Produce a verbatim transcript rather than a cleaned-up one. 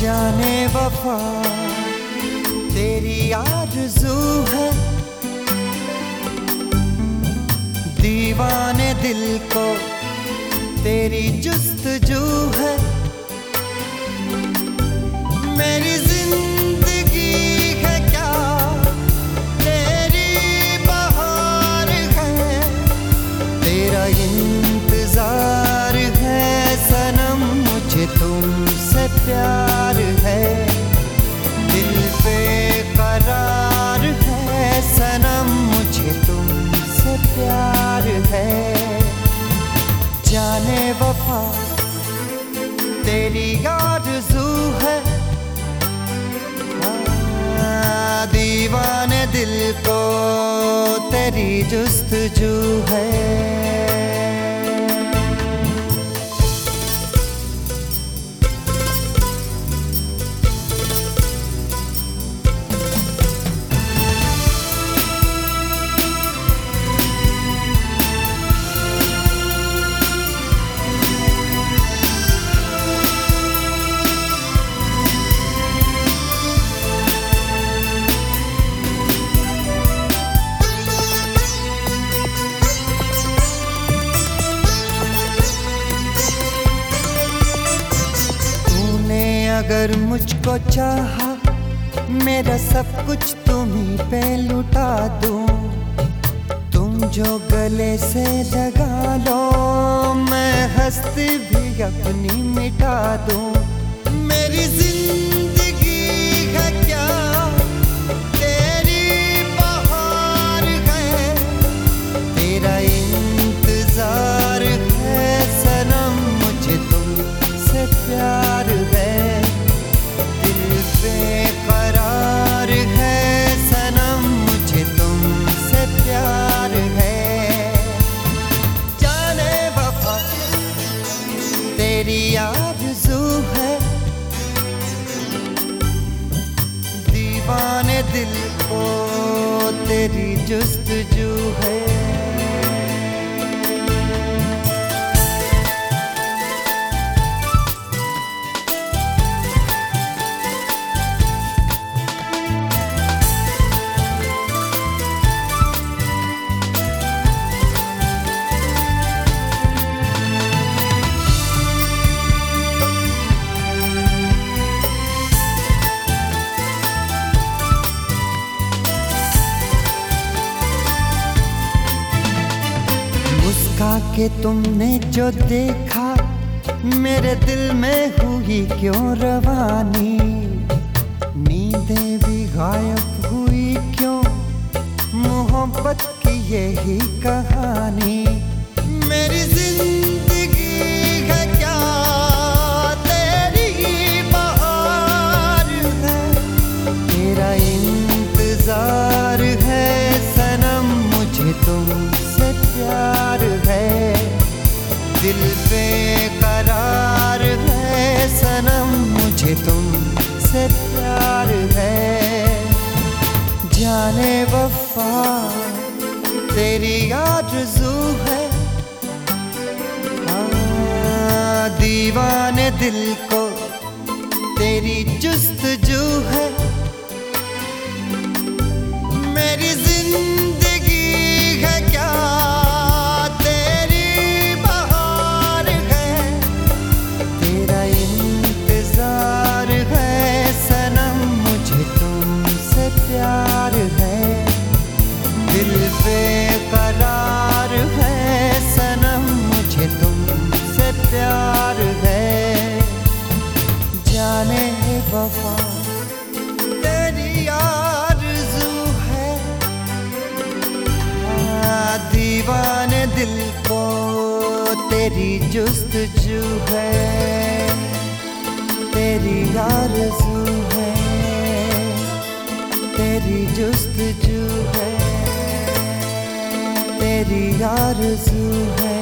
जाने वफा तेरी आरज़ू है, दीवाने दिल को तेरी जुस्तजू है। मेरी जिंदगी है क्या तेरी बहार है, तेरा इंतजार है सनम, मुझे तुमसे प्यार है। दिल पे करार है सनम, मुझे तुमसे प्यार है। जाने वफा तेरी आरज़ू है, दीवाने दिल को तेरी जुस्तजू है। अगर मुझको चाहा मेरा सब कुछ तुम्हीं पे लुटा दूं, तुम जो गले से लगा लो मैं हस्ती भी अपनी मिटा दूं। मेरी जिंदगी है क्या तेरी बहार है, तेरा इंतजार है सनम, मुझे तुमसे प्यार है। बेकरार है सनम, मुझे तुमसे प्यार है। जाने वफा तेरी आरज़ू है, दीवाने दिल को तेरी जुस्तजू है। के तुमने जो देखा मेरे दिल में हुई क्यों रवानी, नींदें भी गायब हुई क्यों, मोहब्बत की यही कहानी। मेरी जिंदगी है क्या तेरी बहार है, तेरा इंतजार है सनम, मुझे तुमसे प्यार है। दिल पे करार है सनम, मुझे तुमसे प्यार है। जाने वफा तेरी आरज़ू है, हाँ दीवाने दिल को तेरी जुस्तजू है। मेरी जिंदगी है क्या प्यार है, दिल बेकरार है सनम, मुझे तुमसे प्यार है। जाने वफा तेरी आरज़ू है, दीवाने दिल को तेरी जुस्तजू है। तेरी आरज़ू है, तेरी जुस्तजू है, तेरी आरज़ू है।